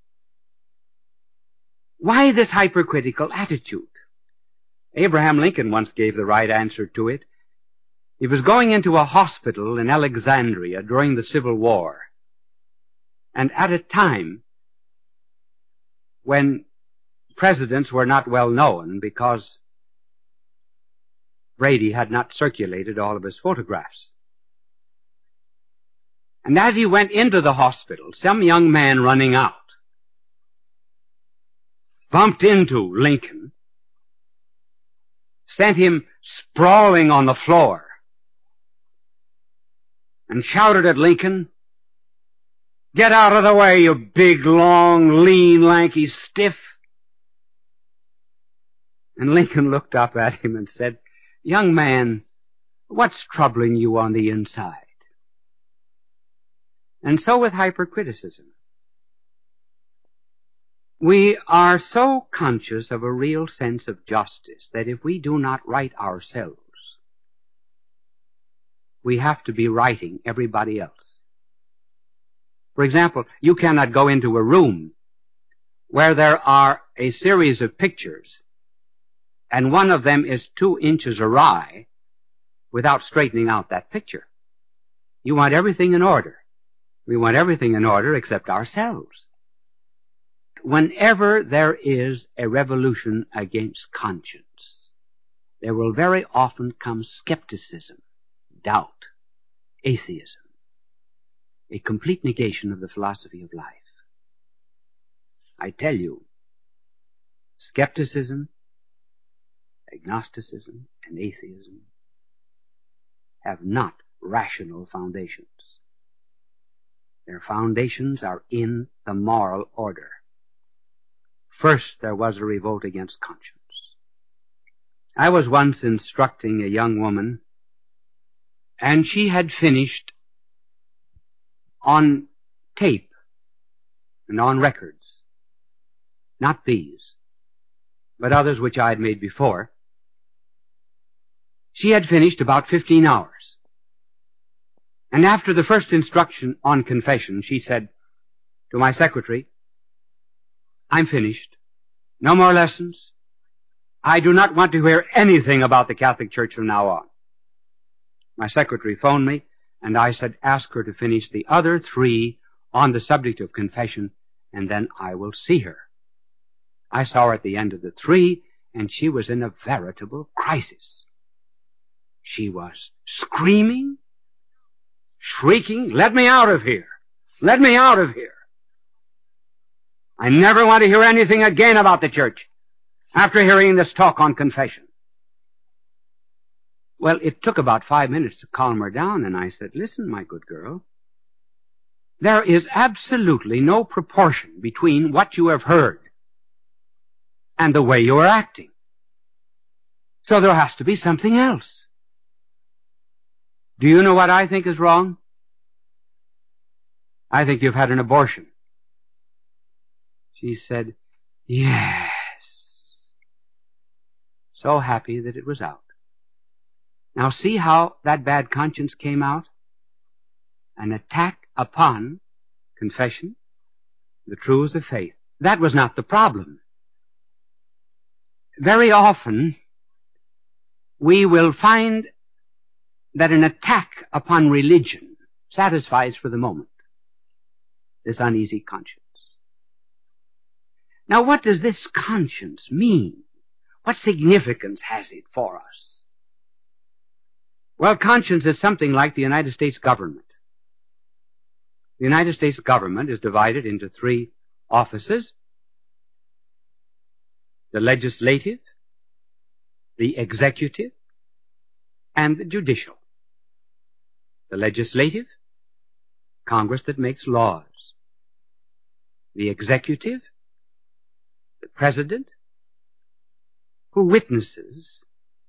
Why this hypercritical attitude? Abraham Lincoln once gave the right answer to it. He was going into a hospital in Alexandria during the Civil War, and at a time when presidents were not well known because Brady had not circulated all of his photographs. And as he went into the hospital, some young man running out bumped into Lincoln, sent him sprawling on the floor, and shouted at Lincoln, "Get out of the way, you big, long, lean, lanky stiff." And Lincoln looked up at him and said, "Young man, what's troubling you on the inside?" And so with hypercriticism. We are so conscious of a real sense of justice that if we do not right ourselves, we have to be righting everybody else. For example, you cannot go into a room where there are a series of pictures and one of them is 2 inches awry without straightening out that picture. You want everything in order. We want everything in order except ourselves. Whenever there is a revolution against conscience, there will very often come skepticism, doubt, atheism, a complete negation of the philosophy of life. I tell you, skepticism, agnosticism, and atheism have not rational foundations. Their foundations are in the moral order. First, there was a revolt against conscience. I was once instructing a young woman, and she had finished on tape and on records, not these, but others which I had made before. She had finished about 15 hours. And after the first instruction on confession, she said to my secretary, "I'm finished. No more lessons. I do not want to hear anything about the Catholic Church from now on." My secretary phoned me, and I said, "Ask her to finish the other 3 on the subject of confession, and then I will see her." I saw her at the end of the 3, and she was in a veritable crisis. She was screaming, shrieking, "Let me out of here! Let me out of here! I never want to hear anything again about the church after hearing this talk on confession." Well, it took about 5 minutes to calm her down, and I said, "Listen, my good girl, there is absolutely no proportion between what you have heard and the way you are acting. So there has to be something else. Do you know what I think is wrong? I think you've had an abortion." She said, "Yes." So happy that it was out. Now see how that bad conscience came out? An attack upon confession, the truths of faith. That was not the problem. Very often, we will find that an attack upon religion satisfies for the moment this uneasy conscience. Now, what does this conscience mean? What significance has it for us? Well, conscience is something like the United States government. The United States government is divided into 3 offices: the legislative, the executive, and the judicial. The legislative, Congress that makes laws. The executive, the president, who witnesses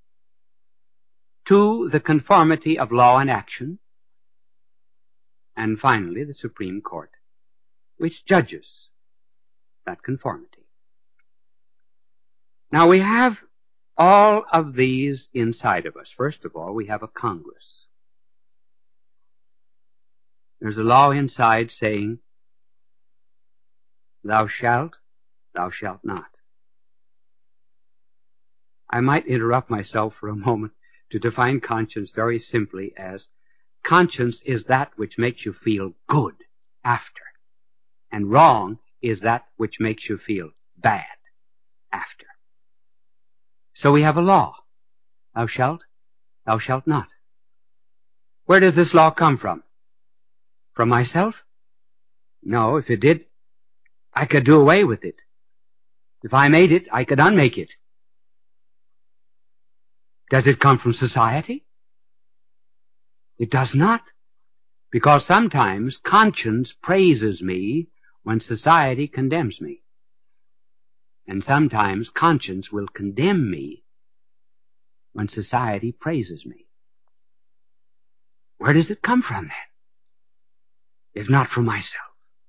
to the conformity of law and action. And finally, the Supreme Court, which judges that conformity. Now, we have all of these inside of us. First of all, we have a Congress. There's a law inside saying, "Thou shalt not." I might interrupt myself for a moment to define conscience very simply as conscience is that which makes you feel good after, and wrong is that which makes you feel bad after. So we have a law. Thou shalt not. Where does this law come from? From myself? No, if it did, I could do away with it. If I made it, I could unmake it. Does it come from society? It does not, because sometimes conscience praises me when society condemns me. And sometimes conscience will condemn me when society praises me. Where does it come from then, if not from myself?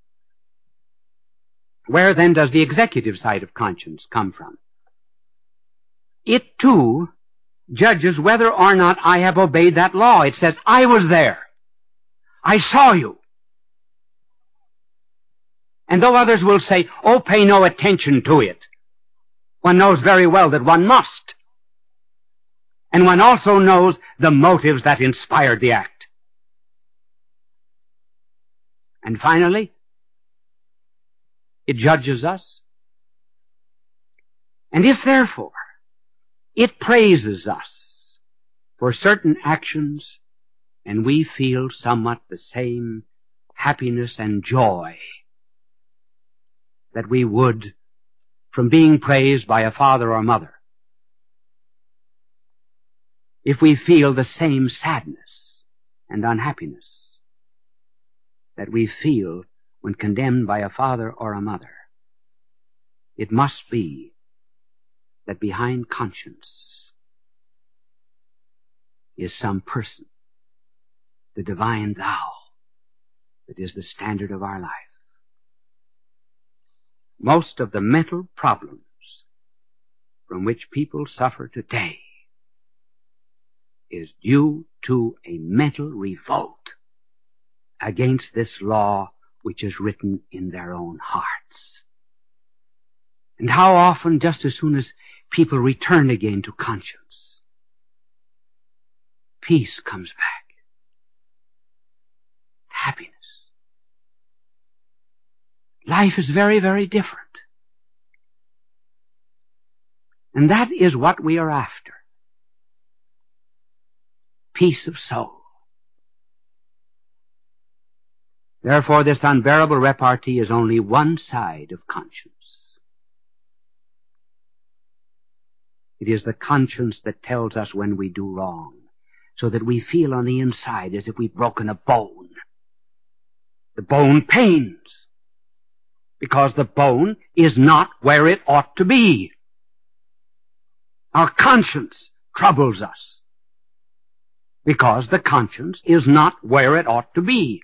Where then does the executive side of conscience come from? It too judges whether or not I have obeyed that law. It says, "I was there. I saw you." And though others will say, "Oh, pay no attention to it," one knows very well that one must. And one also knows the motives that inspired the act. And finally, it judges us. And if therefore it praises us for certain actions, and we feel somewhat the same happiness and joy that we would from being praised by a father or mother, if we feel the same sadness and unhappiness that we feel when condemned by a father or a mother, it must be that behind conscience is some person, the divine thou, that is the standard of our life. Most of the mental problems from which people suffer today is due to a mental revolt against this law which is written in their own hearts. And how often, just as soon as people return again to conscience, peace comes back, happiness. Life is very, very different. And that is what we are after. Peace of soul. Therefore, this unbearable repartee is only one side of conscience. It is the conscience that tells us when we do wrong, so that we feel on the inside as if we've broken a bone. The bone pains, because the bone is not where it ought to be. Our conscience troubles us, because the conscience is not where it ought to be.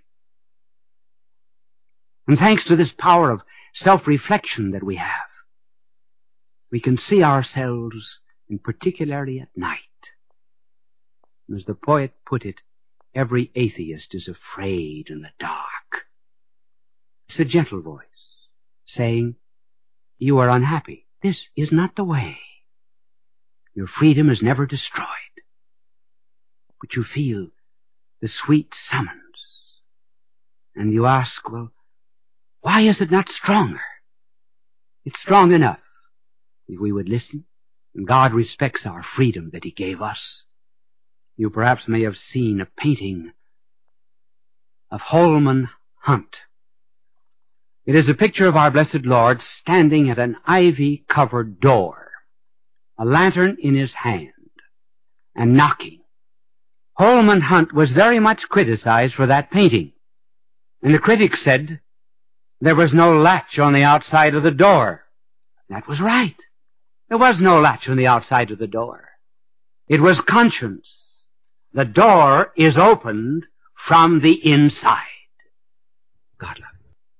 And thanks to this power of self-reflection that we have, we can see ourselves, and particularly at night. As the poet put it, every atheist is afraid in the dark. It's a gentle voice saying, you are unhappy. This is not the way. Your freedom is never destroyed. But you feel the sweet summons. And you ask, well, why is it not stronger? It's strong enough if we would listen. And God respects our freedom that He gave us. You perhaps may have seen a painting of Holman Hunt. It is a picture of our blessed Lord standing at an ivy-covered door, a lantern in His hand, and knocking. Holman Hunt was very much criticized for that painting, and the critics said there was no latch on the outside of the door. That was right. There was no latch on the outside of the door. It was conscience. The door is opened from the inside. God love you.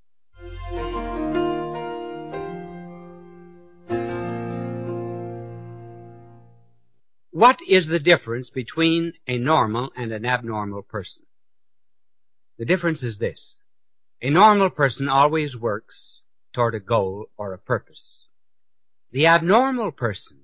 What is the difference between a normal and an abnormal person? The difference is this. A normal person always works toward a goal or a purpose. The abnormal person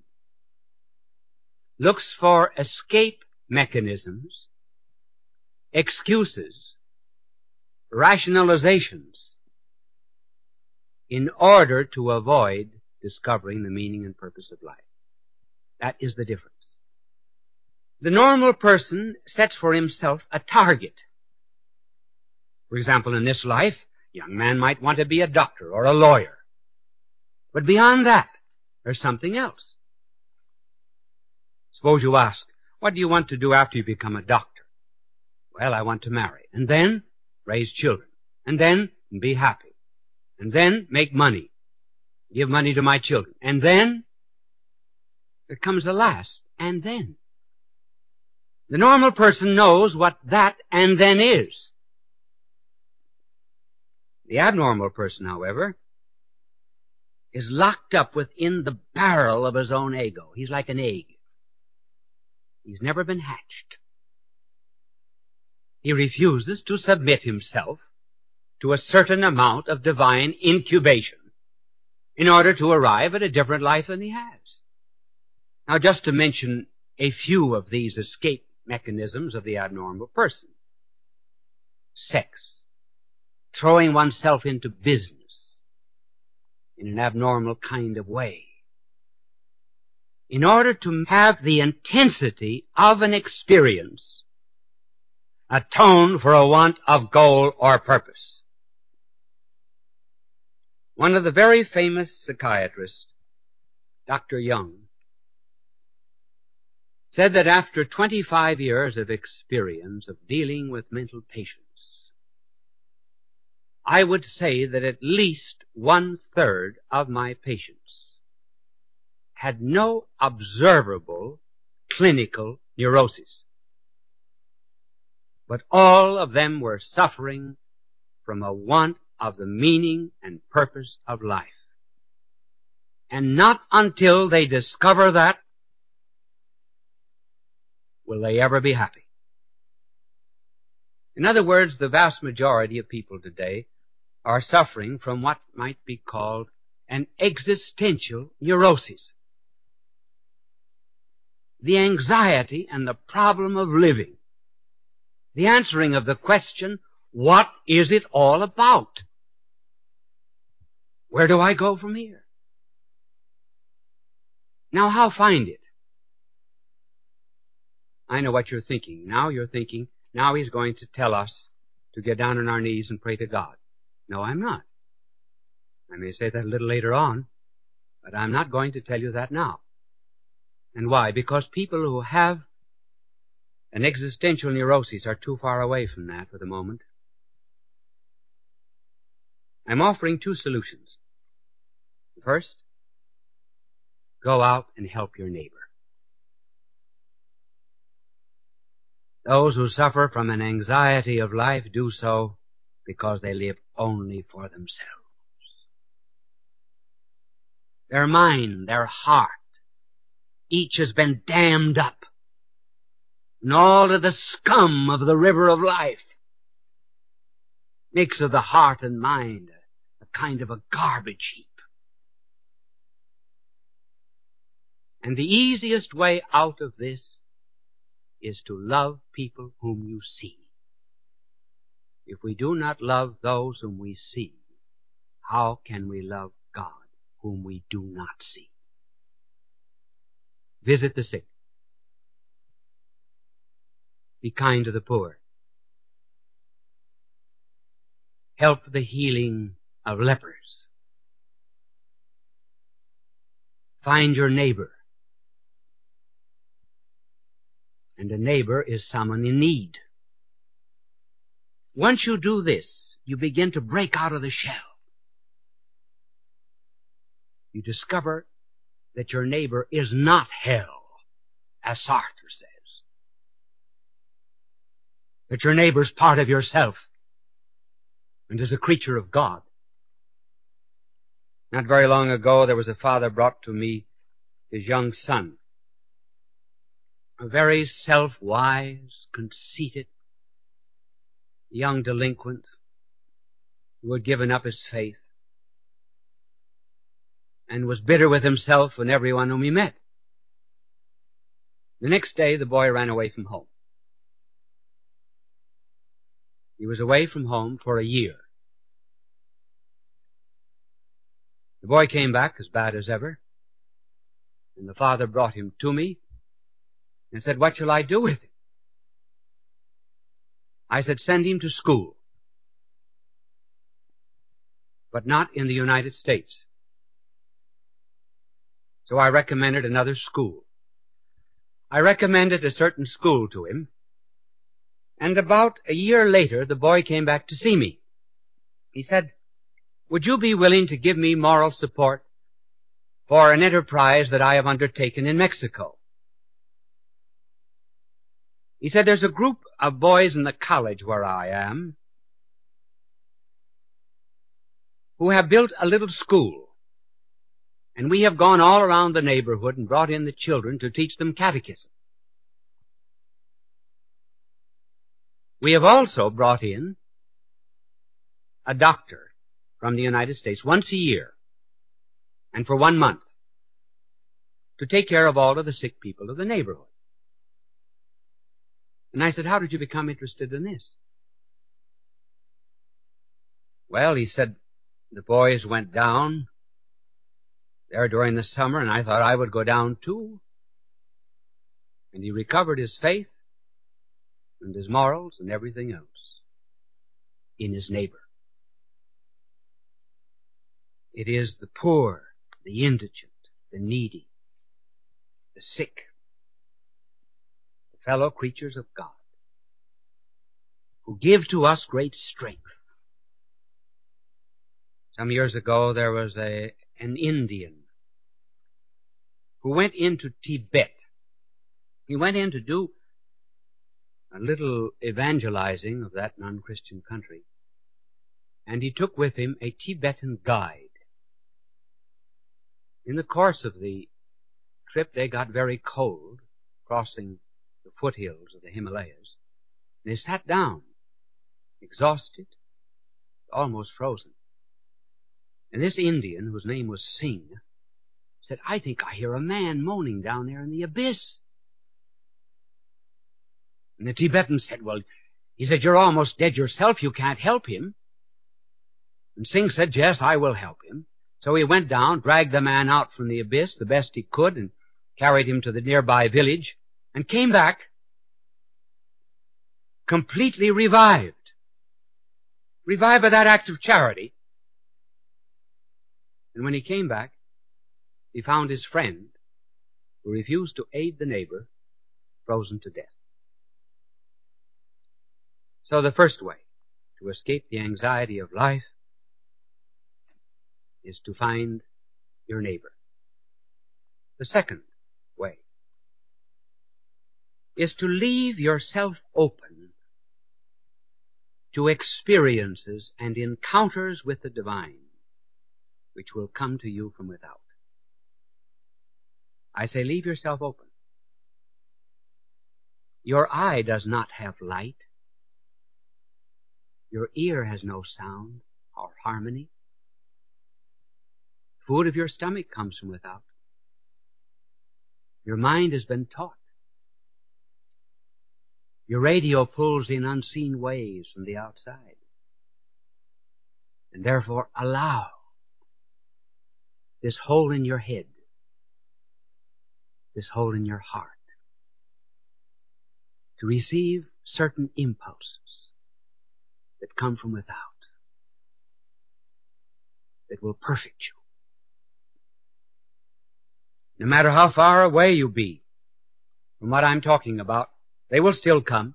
looks for escape mechanisms, excuses, rationalizations in order to avoid discovering the meaning and purpose of life. That is the difference. The normal person sets for himself a target. For example, in this life, a young man might want to be a doctor or a lawyer. But beyond that, there's something else. Suppose you ask, what do you want to do after you become a doctor? Well, I want to marry, and then raise children, and then be happy, and then make money, give money to my children, and then there comes a last, and then. The normal person knows what that and then is. The abnormal person, however, is locked up within the barrel of his own ego. He's like an egg. He's never been hatched. He refuses to submit himself to a certain amount of divine incubation in order to arrive at a different life than he has. Now, just to mention a few of these escape mechanisms of the abnormal person. Sex. Throwing oneself into business in an abnormal kind of way, in order to have the intensity of an experience atone for a want of goal or purpose. One of the very famous psychiatrists, Dr. Jung, said that after 25 years of experience of dealing with mental patients, I would say that at least 1/3 of my patients had no observable clinical neurosis, but all of them were suffering from a want of the meaning and purpose of life. And not until they discover that will they ever be happy. In other words, the vast majority of people today are suffering from what might be called an existential neurosis. The anxiety and the problem of living. The answering of the question, what is it all about? Where do I go from here? Now, how find it? I know what you're thinking. Now you're thinking, now he's going to tell us to get down on our knees and pray to God. No, I'm not. I may say that a little later on, but I'm not going to tell you that now. And why? Because people who have an existential neurosis are too far away from that for the moment. I'm offering two solutions. First, go out and help your neighbor. Those who suffer from an anxiety of life do so because they live only for themselves. Their mind, their heart, each has been dammed up, and all of the scum of the river of life makes of the heart and mind a kind of a garbage heap. And the easiest way out of this is to love people whom you see. If we do not love those whom we see, how can we love God whom we do not see? Visit the sick. Be kind to the poor. Help the healing of lepers. Find your neighbor. And a neighbor is someone in need. Once you do this, you begin to break out of the shell. You discover that your neighbor is not hell, as Sartre says. That your neighbor is part of yourself and is a creature of God. Not very long ago, there was a father brought to me his young son, a very self-wise, conceited, young delinquent who had given up his faith and was bitter with himself and everyone whom he met. The next day, the boy ran away from home. He was away from home for a year. The boy came back as bad as ever, and the father brought him to me and said, "What shall I do with him?" I said, "Send him to school, but not in the United States." So I recommended another school. I recommended a certain school to him, and about a year later, the boy came back to see me. He said, "Would you be willing to give me moral support for an enterprise that I have undertaken in Mexico?" He said, "There's a group of boys in the college where I am who have built a little school, and we have gone all around the neighborhood and brought in the children to teach them catechism. We have also brought in a doctor from the United States once a year and for 1 month to take care of all of the sick people of the neighborhood." And I said, "How did you become interested in this?" "Well," he said, "the boys went down there during the summer, and I thought I would go down too." And he recovered his faith and his morals and everything else in his neighbor. It is the poor, the indigent, the needy, the sick, the fellow creatures of God, who give to us great strength. Some years ago, there was an Indian who went into Tibet. He went in to do a little evangelizing of that non-Christian country, and he took with him a Tibetan guide. In the course of the trip, they got very cold, crossing the foothills of the Himalayas. They sat down, exhausted, almost frozen. And this Indian, whose name was Singh, said, "I think I hear a man moaning down there in the abyss." And the Tibetan said, "Well," he said, "you're almost dead yourself. You can't help him." And Singh said, "Yes, I will help him." So he went down, dragged the man out from the abyss the best he could, and carried him to the nearby village, and came back completely revived. Revived by that act of charity. And when he came back, he found his friend, who refused to aid the neighbor, frozen to death. So the first way to escape the anxiety of life is to find your neighbor. The second way is to leave yourself open to experiences and encounters with the divine, which will come to you from without. I say leave yourself open. Your eye does not have light. Your ear has no sound or harmony. Food of your stomach comes from without. Your mind has been taught. Your radio pulls in unseen waves from the outside. And therefore allow this hole in your head, this hole in your heart, to receive certain impulses that come from without, that will perfect you. No matter how far away you be from what I'm talking about, they will still come.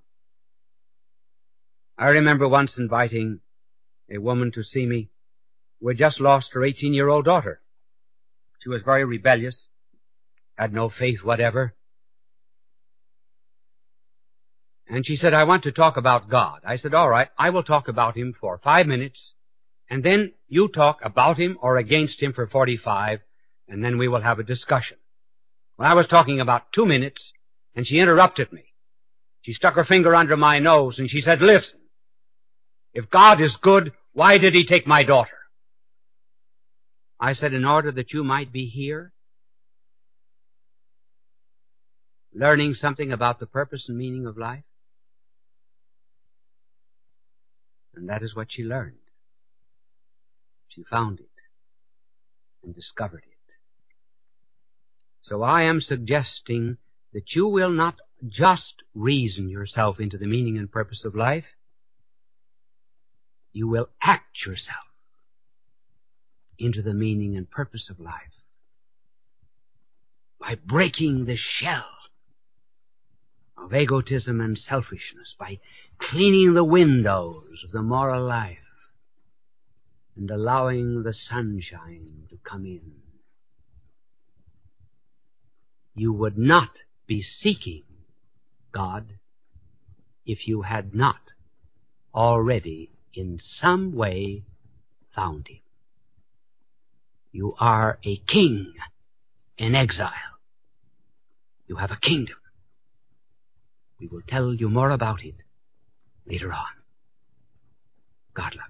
I remember once inviting a woman to see me who had just lost her 18-year-old daughter. She was very rebellious, had no faith whatever. And she said, "I want to talk about God." I said, "All right, I will talk about Him for 5 minutes, and then you talk about Him or against Him for 45, and then we will have a discussion." Well, I was talking about 2 minutes, and she interrupted me. She stuck her finger under my nose, and she said, "Listen, if God is good, why did He take my daughter?" I said, "In order that you might be here, learning something about the purpose and meaning of life." And that is what she learned. She found it and discovered it. So I am suggesting that you will not just reason yourself into the meaning and purpose of life. You will act yourself into the meaning and purpose of life by breaking the shell of egotism and selfishness, by cleaning the windows of the moral life and allowing the sunshine to come in. You would not be seeking God if you had not already in some way found Him. You are a king in exile. You have a kingdom. We will tell you more about it later on. God love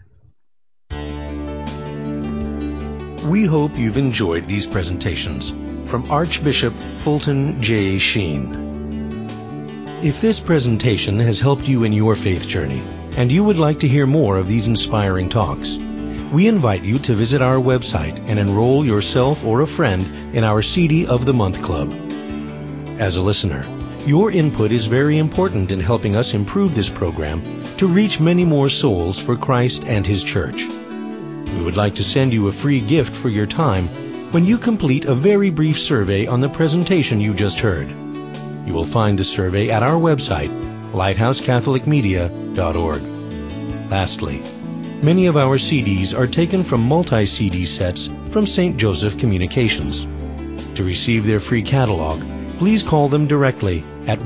you. We hope you've enjoyed these presentations from Archbishop Fulton J. Sheen. If this presentation has helped you in your faith journey, and you would like to hear more of these inspiring talks, we invite you to visit our website and enroll yourself or a friend in our CD of the Month Club. As a listener, your input is very important in helping us improve this program to reach many more souls for Christ and His church. We would like to send you a free gift for your time when you complete a very brief survey on the presentation you just heard. You will find the survey at our website, lighthousecatholicmedia.org. Lastly, many of our CDs are taken from multi-CD sets from St. Joseph Communications. To receive their free catalog, please call them directly at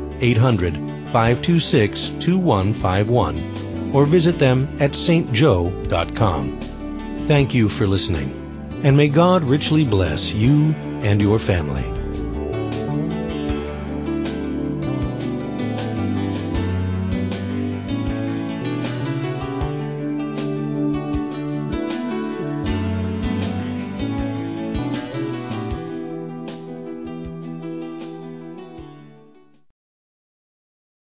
1-800-526-2151 or visit them at stjoe.com. Thank you for listening, and may God richly bless you and your family.